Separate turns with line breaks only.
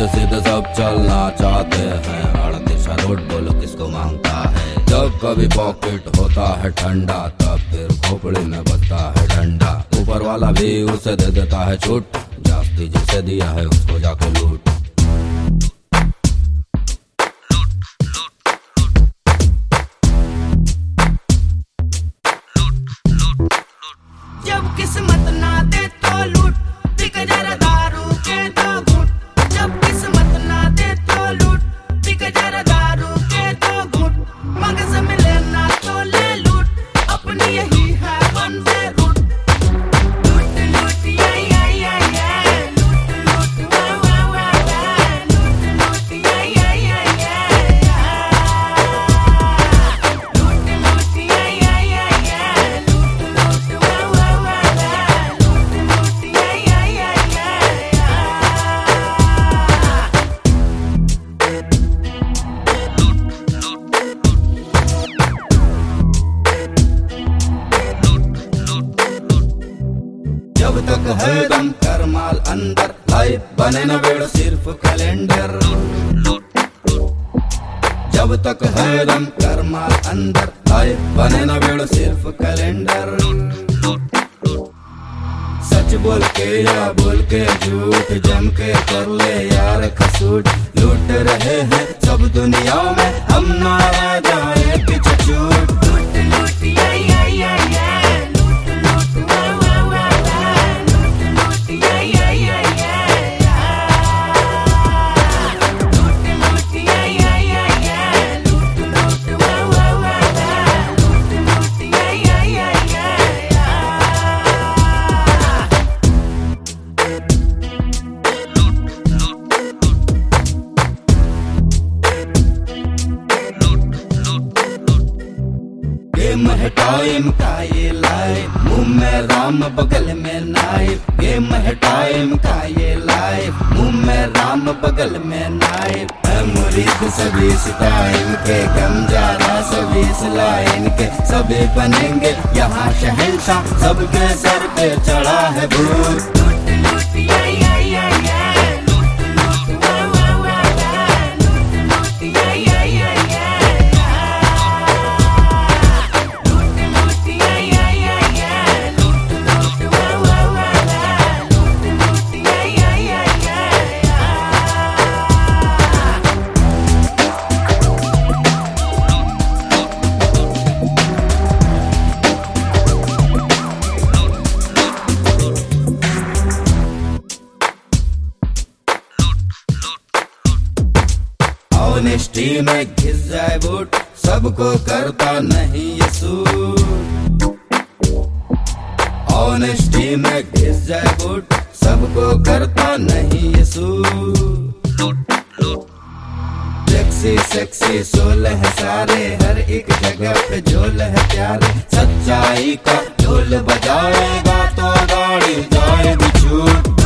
सीधे सब चलना चाहते हैं, अड़तिशा रोड बोलो किसको मांगता है। जब कभी पॉकेट होता है ठंडा, तब फिर खोपड़ी में बजता है डंडा। ऊपर वाला भी उसे दे देता है छूट, जास्ती जिसे दिया है उसको जाके लूट।
जब किस्मत ना दे तो लूट, पिक जरा दारू के दो घूंट। जब किस्मत ना दे तो लूट, पिक जरा दारू के दो घूंट। मगज मिले ना तो ले लूट, अपनी यही है वन वे रूट। लूट लूट या लूट लूट वाह वाह वाह, लूट लूट या लूट लूट या लूट लूट वाह वाह वाह, लूट लूट या
जब तक है दम कर माल अंदर, लाइफ बने न बेड़ सिर्फ कैलेंडर। जब तक है दम कर माल अंदर, लाइफ बने न बेड़ सिर्फ कैलेंडर। सच बोल के या बोल के झूठ, जम के कर ले यार खसूट। लूट रहे हैं सब दुनिया में, हम ना रह जाए पीछे छूट।
लूट लूट या लूट लूट वाह वाह वाह, लूट लूट या लूट लूट या लूट लूट वाह वाह वाह, लूट लूट या
गेम है टाइम का ये लाइफ, मुंह में राम बगल में नाइफ। गेम है टाइम का ये लाइफ, मुंह में राम बगल में नाइफ। है मुरीद सभी इस टाइम के, गम जारा सभी इस लाइन के। सभी बनेंगे यहाँ शहंशाह, सबके सर पे चढ़ा है भूत।
लूट लूट या लूट लूट वाह वाह वाह, लूट लूट या लूट लूट या लूट लूट वाह वाह वाह, लूट लूट या
ऑनेस्टी में घिस जाए बूट, सबको करता नहीं ये सूट। ऑनेस्टी में घिस जाए बूट, सबको करता नहीं ये सूट। सेक्सी सेक्सी सोल है सारे, हर एक जगह पे झोल है प्यारे। सच्चाई का ढोल बजाएगा तो गाड़ी जाएगी छूट।